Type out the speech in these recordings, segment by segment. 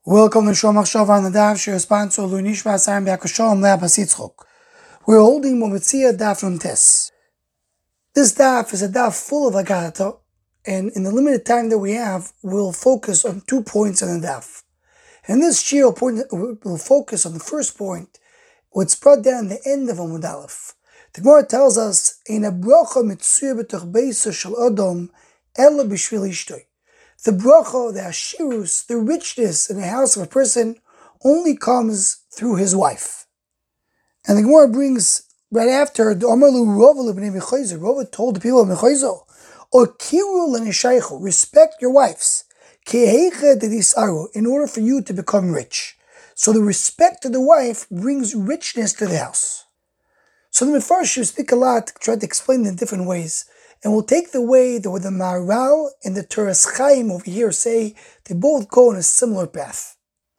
Welcome to Shomach Shav on the Daf, Shir sponsor Lunishma Sarim Yakashom Leab Hasitzchok. We're holding Momitzia Daf from Tes. This Daf is a Daf full of Agadata, and in the limited time that we have, we'll focus on 2 points in the Daf. And this Shir will focus on the first point, what's brought down the end of Amud Aleph. The Gemara tells us, "Ein bracha mitzuya b'toch beisa shel Adam ela b'shvil ishtoi." The bracha, the ashirus, the richness in the house of a person only comes through his wife. And the Gemara brings right after, the Omerlu Rova l'bnei Mechaizo. Rova told the people of Mechaizo, "Okiru l'neshaychu, respect your wives, keheicha dedisaru, in order for you to become rich." So the respect of the wife brings richness to the house. So the Mefarshim speak a lot, try to explain in different ways. And we'll take the way that the Maharal and the Toras Chaim over here say they both go on a similar path.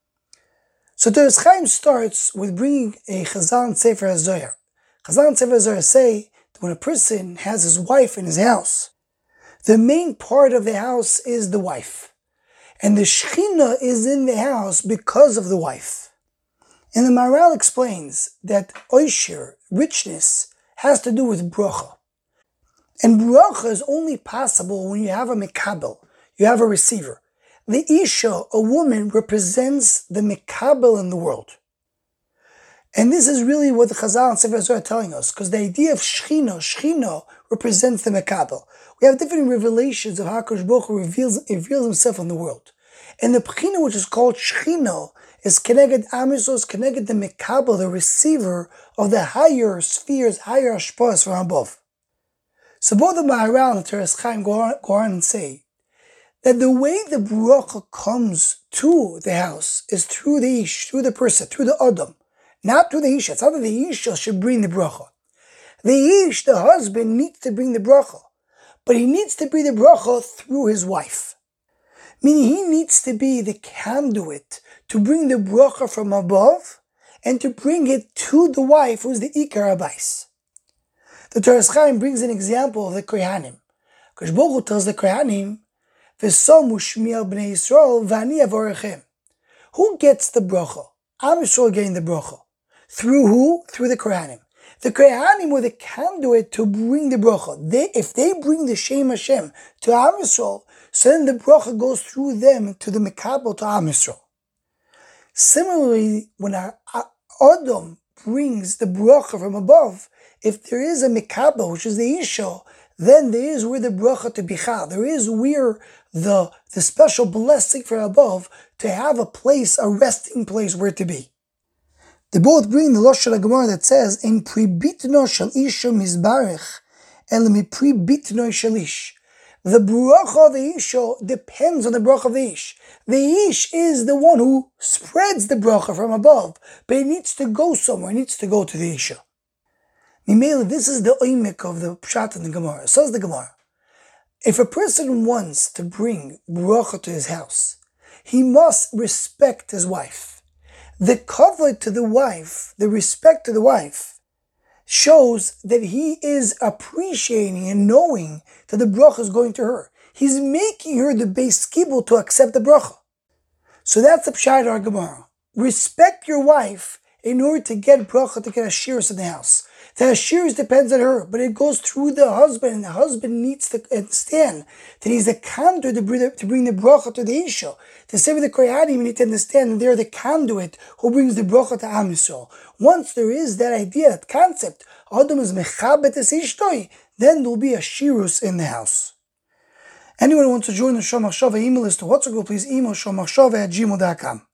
So Toras Chaim starts with bringing a Chazal and Sefer HaZohar. Chazal and Sefer HaZohar say that when a person has his wife in his house, the main part of the house is the wife. And the Shekhinah is in the house because of the wife. And the Maharal explains that Oishir, richness, has to do with bracha. And bracha is only possible when you have a mekabel, you have a receiver. The Isha, a woman, represents the mekabel in the world. And this is really what the Chazal and Sefer HaZohar are telling us, because the idea of Shechina represents the mekabel. We have different revelations of how HaKadosh Baruch Hu reveals himself in the world. And the Pechina, which is called Shechina, is connected Amisos, is connected the mekabel, the receiver of the higher spheres, higher ashpas from above. So both the Maharal and the Toras Chaim go on and say that the way the bracha comes to the house is through the ish, through the person, through the adam, not through the isha. It's not that the isha should bring the bracha. The ish, the husband, needs to bring the bracha, but he needs to bring the bracha through his wife. Meaning he needs to be the conduit to bring the bracha from above and to bring it to the wife, who's the ikar abais. The Toras Chaim brings an example of the Kohanim. HaKadosh Baruch Hu tells the Kohanim, "V'somu shmiel b'nei Yisrael v'ani avorachem." Who gets the bracha? Am Yisrael getting the bracha. Through who? Through the Kohanim. The Kohanim were the conduit to bring the bracha. If they bring the Shem Hashem to Am Yisrael, so then the bracha goes through them to the Mekabel, to Am Yisrael. Similarly, when Adam brings the bracha from above, if there is a Mekabel, which is the Isha, then there is where the bracha to bichal. There is where the special blessing from above to have a place, a resting place where to be. They both bring the Lashon HaGemara that says, "In pribitno shel isha mizbarech, el mi pribitno shel ish." The bracha of the Isha depends on the bracha of the Ish. The Ish is the one who spreads the bracha from above, but it needs to go somewhere. It needs to go to the Isha. Mimele, this is the oimik of the pshat in the Gemara. Says the Gemara, if a person wants to bring bracha to his house, he must respect his wife. The kavod to the wife, the respect to the wife, shows that he is appreciating and knowing that the bracha is going to her. He's making her the beis kibul to accept the bracha. So that's the pshat of our Gemara. Respect your wife in order to get bracha, to get ashirus in the house. The ashirus depends on her, but it goes through the husband, and the husband needs to understand that he's the conduit to bring the bracha to the isha. To say with the Kohanim, you need to understand that they're the conduit who brings the bracha to Am Yisrael. Once there is that idea, that concept, Adam is mechabet es ishtoi, then there will be ashirus in the house. Anyone who wants to join the Shomach Shava email list to WhatsApp group, please email shomachshava@gmail.com.